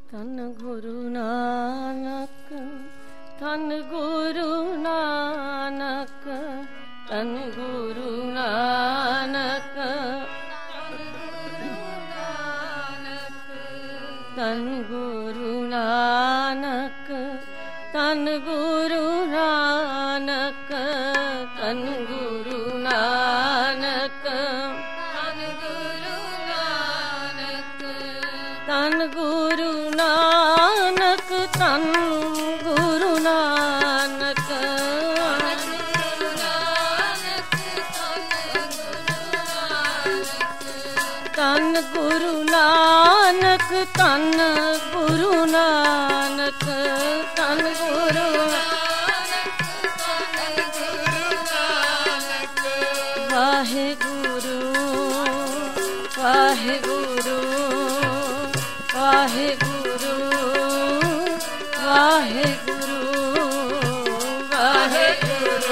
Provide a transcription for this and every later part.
धन गुरु नानक, धन गुरु नानक, धन गुरु नानक, धन गुरु नानक, धन गुरु नानक, धन गुरु नानक, धन गुरु नानक, धन गुरु नानक, धन गुरु नानक, धन गुरु नानक, धन गुरु वाहेगुरु वाहेगुरु वाहेगुरु वाहेगुरु वाहेगुरु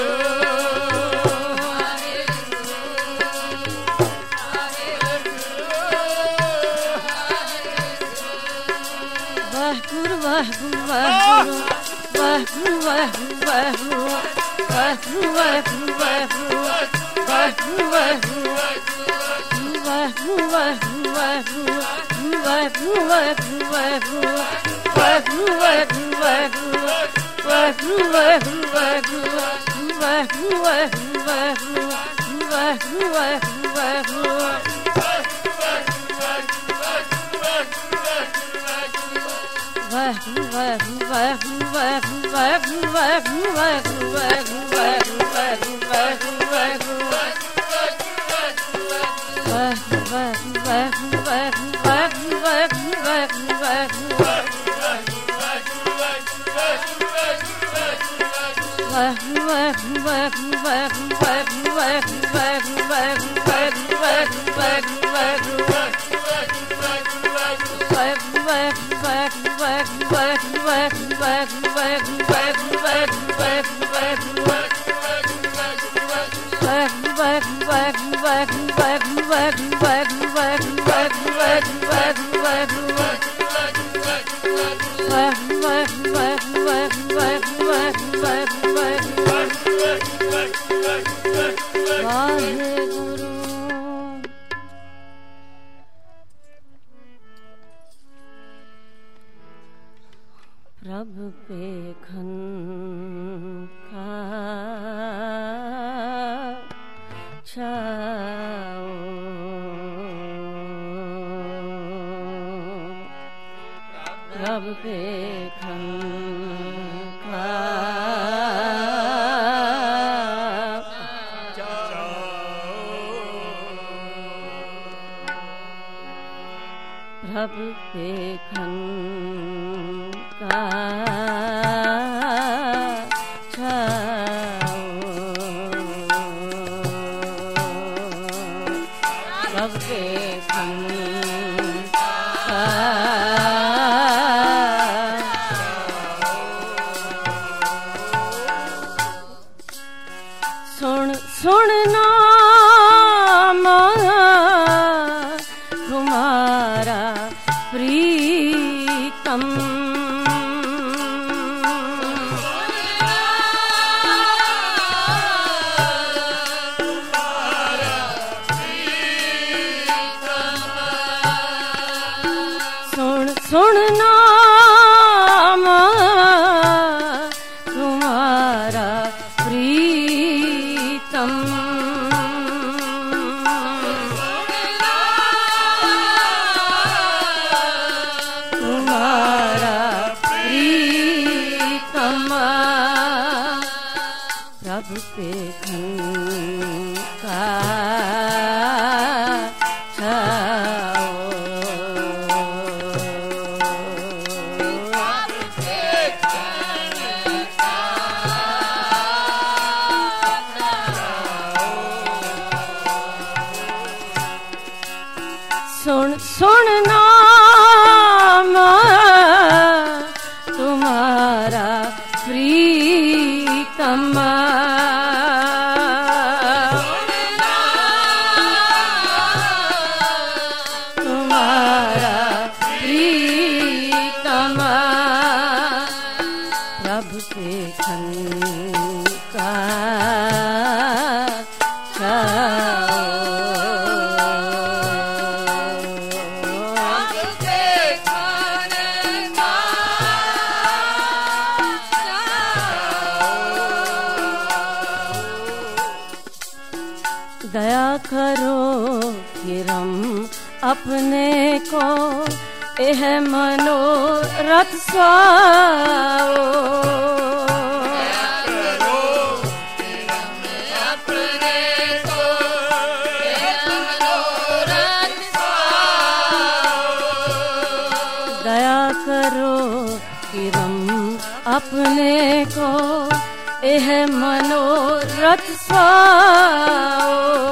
वाहेगुरु वाहेगुरु वाहेगुरु वाहेगुरु वाहेगुरु वाहेगुरु वाहेगुरु वाहेगुरु प्रभु पेखन का छाओ, प्रभु पेखन का प्रभु पेखन का छाओ, प्रभु पेखन का सुन सुन नाम तुम्हारा प्रीतम, सुन सुन नाम तुम्हारा प्रीतम, तुम्हारा प्रीतम, प्रभु पेखन का छाओ, सुन सुन नाम तुम्हारा प्रीतम, तुम्हारा प्रीतम, अपने को यह मनोरथ स्वाओ। दया करो कि रम अपने को यह मनोरथ स्वाओ।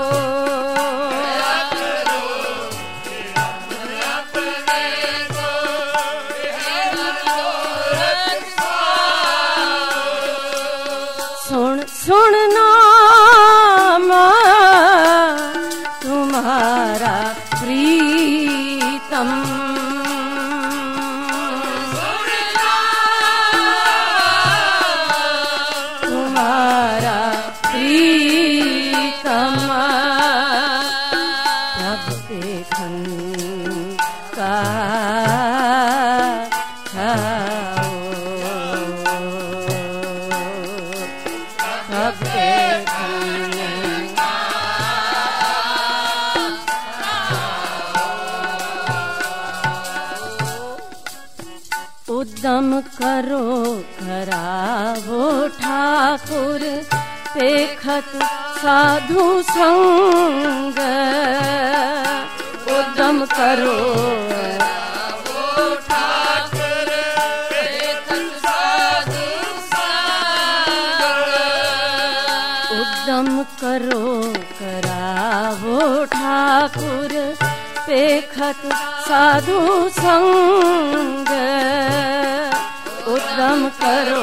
सुन नाम तुम्हारा प्रीतम। तुम्हारा प्रीतम प्रभु देखन का उद्यम करो करावो ठाकुर पेखत साधु संग। उद्यम करो ठाकुर पेखत साधु संग। उद्यम करो करावो ठाकुर पेखत साधु संग। उद्यम करो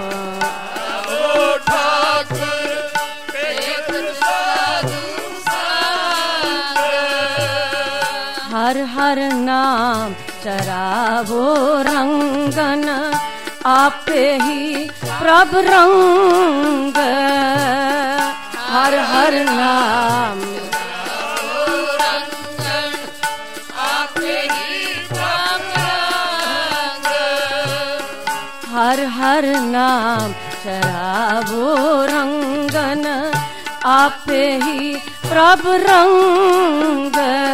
ठाकुर पेखत साधु संग। हर हर नाम चरावो रंगन आपे ही प्रभु रंग। हर हर नाम हर हर नाम चरावो रंगन आपे ही प्रभु रंग।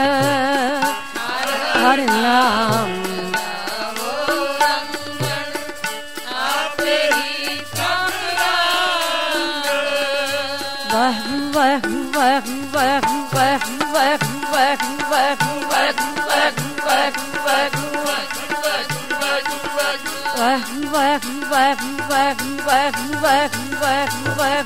हर नाम आपे ही प्रभु रंग। वह वह वह वह वह वह वह वह वह वह वह वह वह वह वह वह वह वह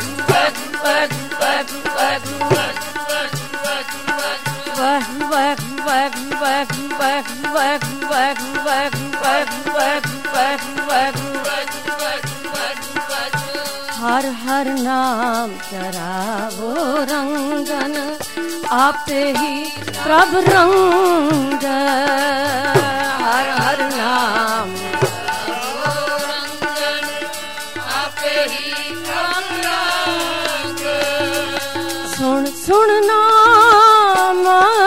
हर हर नाम चरावो रंगन आपे ही प्रभु रंग। हर हर नाम सुन सुन नाम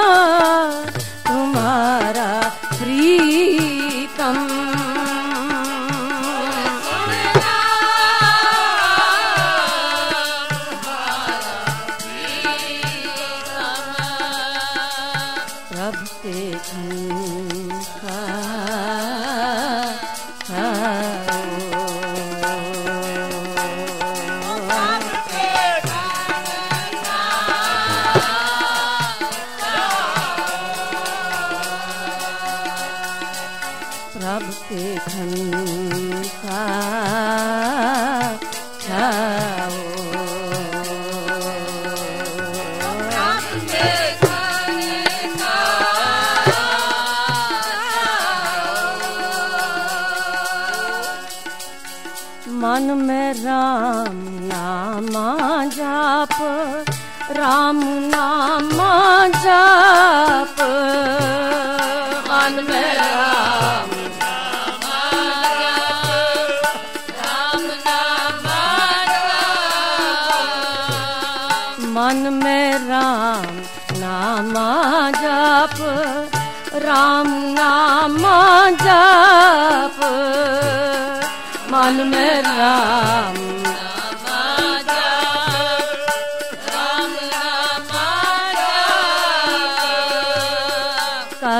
तुम्हारा प्रीतम। प्रभु देखन का प्रभु देखन का मन में राम नामा जाप, राम नामा जाप। मन में राम नामा जाप, राम नामा जाप। मन में राम नामा जाप, राम नामा जाप। मन में राम नामा जाप, राम नामा जाप।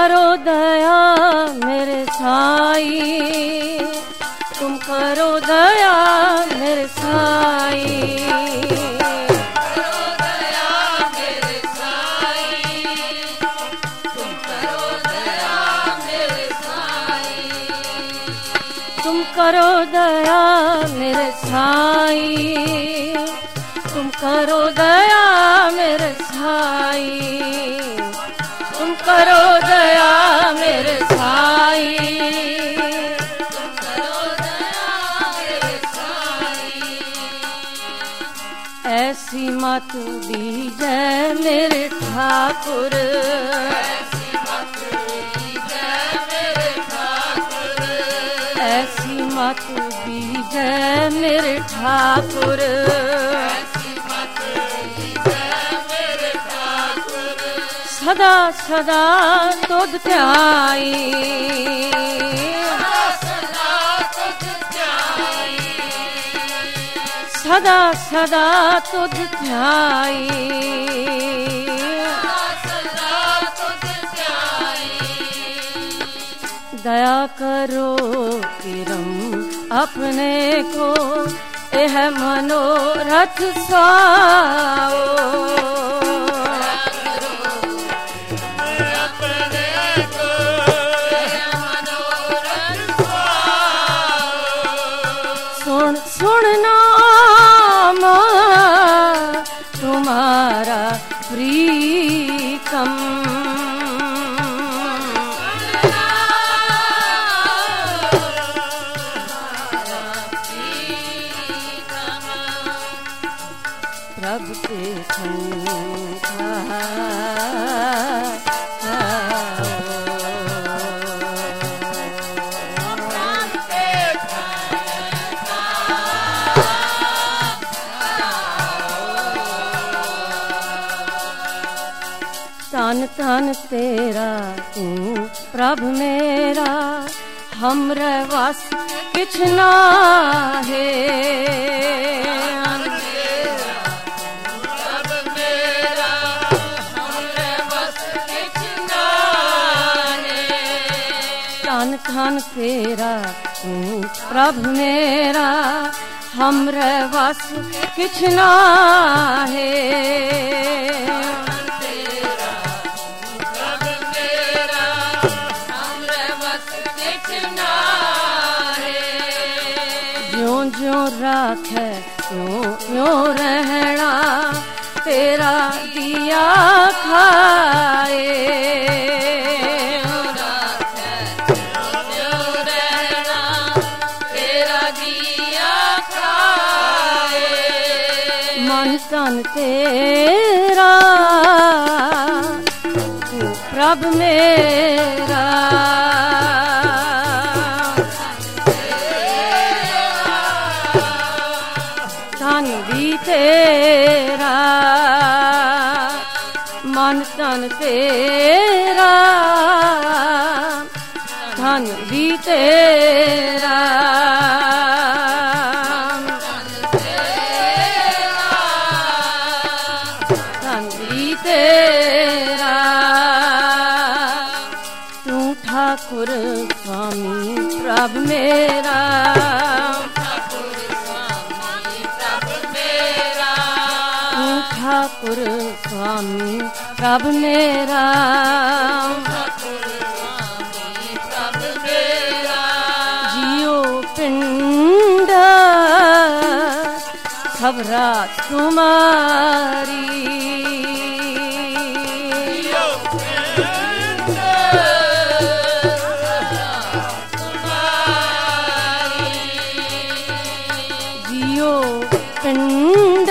करो दया मेरे साई, तुम करो दया मेरे साई, करो दया मेरे साई, तुम करो दया मेरे साई, तुम करो दया मेरे साई, तुम करो दया मेरे साई, तुम करो दया मेरे साई, तुम करो दया मेरे साई। ऐसी मत दीजै मेरे ठाकुर, ऐसी मत दीजै मेरे ठाकुर, ऐसी मत दीजै मेरे ठाकुर, ऐसी मत दीजै मेरे ठाकुर, सदा सदा तुध ध्याई, सदा तुझ ध्याई, सदा सदा तुध ध्याई, सदा तुझ ध्याई। दया करो किरम अपने को, यह मनोरथ साओ, अपने को यह मनोरथ पाओ। सुन सुन नाम तुम्हारा प्रीतम, प्रभु के संग तन तन तेरा तू प्रभ मेरा, हमरे वस किछ नाहे, अब मेरा हमरे बस किछ नाहे। तन तन तेरा तू प्रभ मेरा, हमरे वस किछ नाहे, अब मेरा हमरे बस किछ नाहे। ज्यों ज्यों राखै त्यों त्यों रहना, तेरा दिया खाए, जो रहना तेरा दिया खाए। मन तन तेरा तू प्रभ मेरा, तन भी तेरा, मन तन तेरा, धन भी तेरा, धन भी तेरा, तू ठाकुर स्वामी प्रभ मेरा, तू ठाकुर स्वामी प्रभ मेरा, जियो पिंड सब रात तुम्हारी, जियो पिंड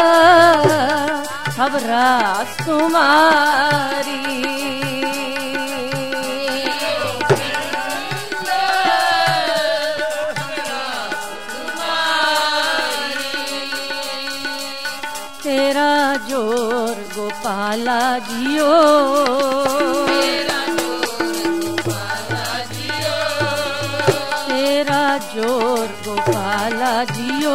सब रात तुम्हारी, तेरा जोर गोपाला जियो, तेरा जोर गोपाला जियो,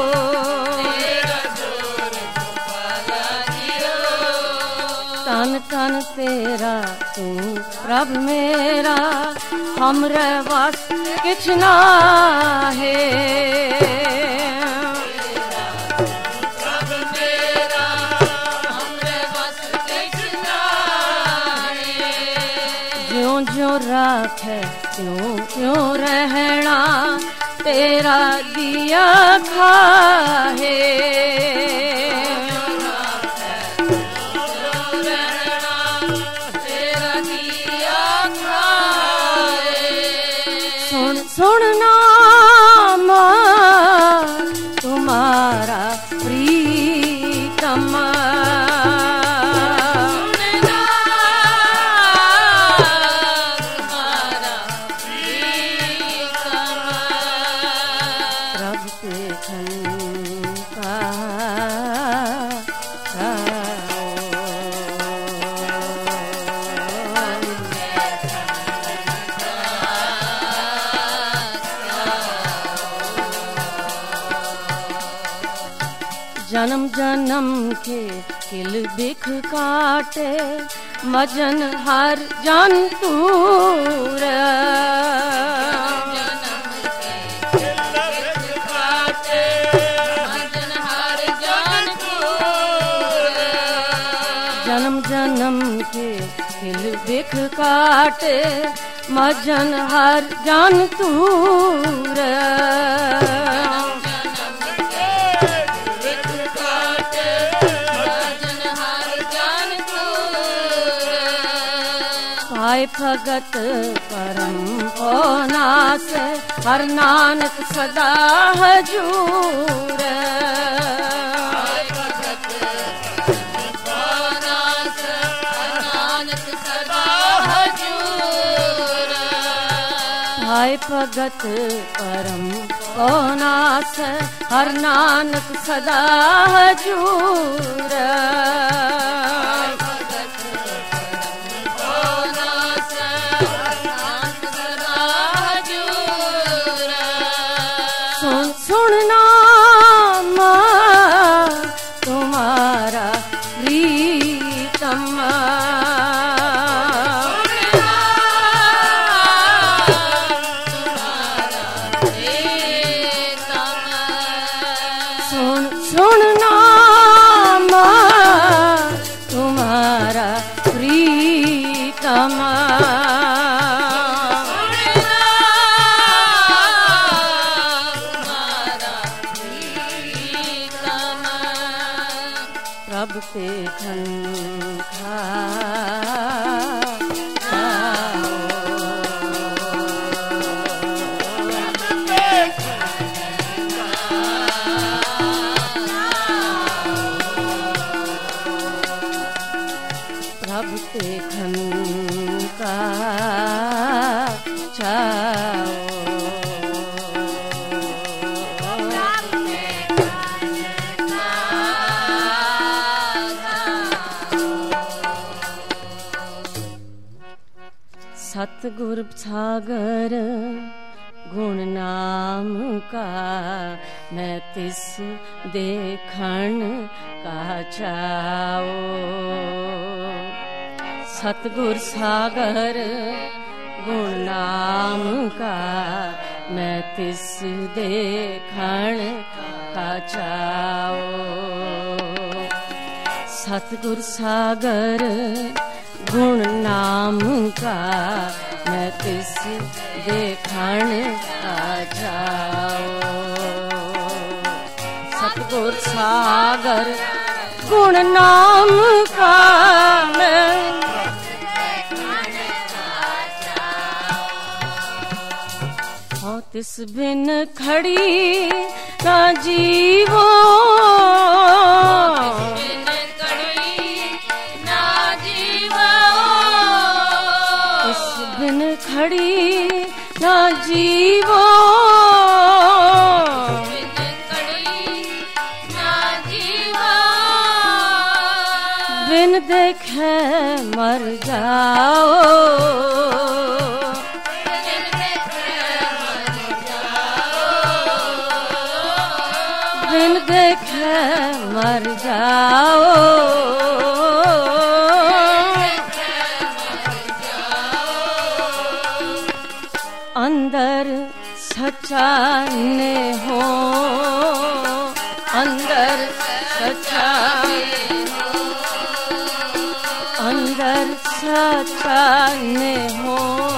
तन तन तेरा तू प्रभ मेरा, हमरे वास किछ ना है। ज्यों राखे त्यों त्यों रहना, तेरा दिया खाहे। सुन सुन नाम तुम्हारा प्रीतम, जन्म जन्म के किल बिख काटे, मजन हर जंतूर। जन्म जन्म के किल बिख काटे, मजन हर जंतूर। पाए भगत परम नास, हर नानक सदा हजूर। पाए भगत परम नास, हर नानक सदा हजूर। सुन नाम तुम्हारा प्रीतम, सुन सुन नाम तुम्हारा प्रीतम। प्रभ पे खंखा प्रभ पे खंखा चाओ। सतगुर सागर गुण नाम का, मैं तिस देखण का चाओ। सतगुर सागर गुण नाम का, मैं तिस देखण का चाओ। सतगुर सागर गुण नाम का, मैं तिस देखण का चाओ। सतगुर सागर गुण नाम का, मैं हो तिस बिन खड़ी ना जीवो। खड़ी ना जीवो, बिन देखे मर जाओ। बिन देखे मर जाओ। ने हो, अंदर सच्चा, अंदर सच्चा ने हो,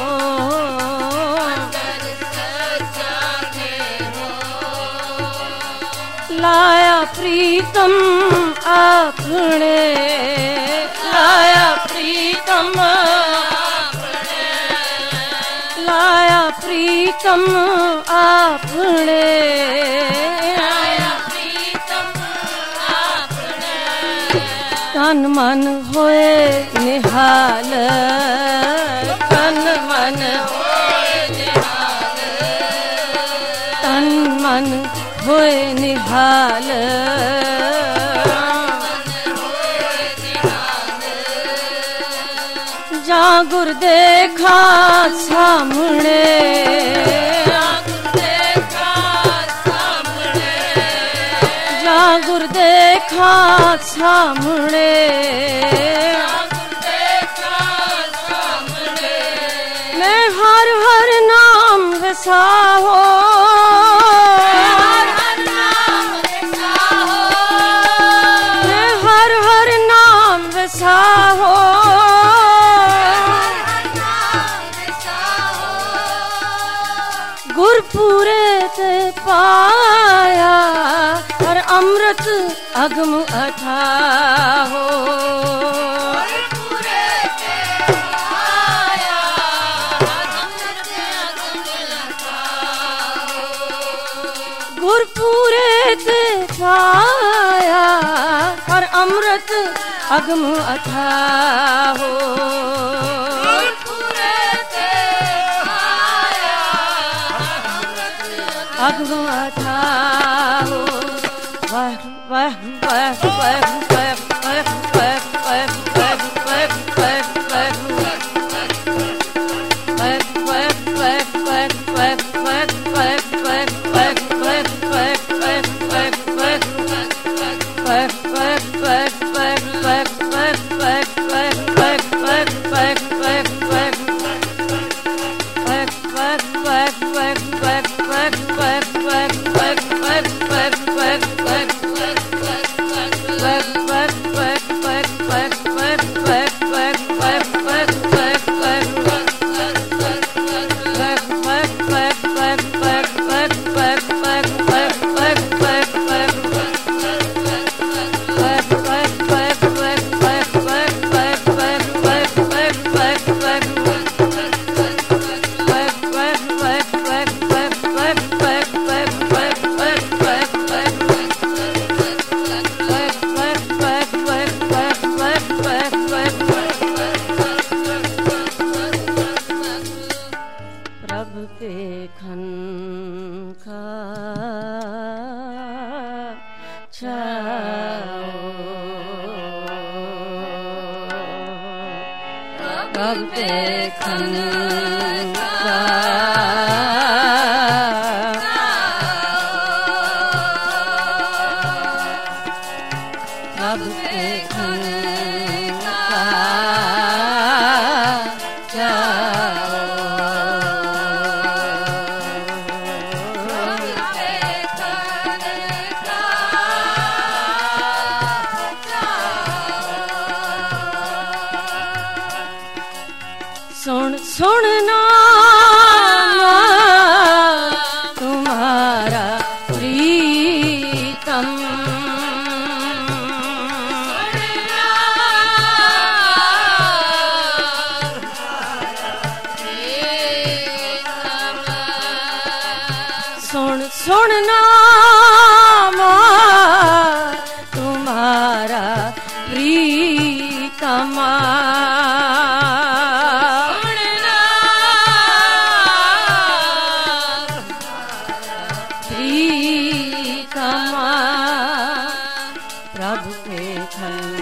लाया प्रीतम अपने, लाया प्रीतम अपने, लाया प्रीतम अपने, लाया प्रीतम अपने, तन मन होए निहाल, तन मन होए निहाल, तन मन होए निहाल, जा गुर देखा सामने, जा गुर देखा सामने, मैं हर हर नाम वसाहो, साहो गुरपुरे ते पाया, और अमृत अगम अथाहो, गुरपुरे ते पाया, और अमृत अगम अथाहो, अगम अथाहो, वाह वाह वाह वाह वाह वाह वाह वाह वाह सुनना तुम्हारा प्रीतम, सुनना तुम्हारा प्रीतम, प्रभु के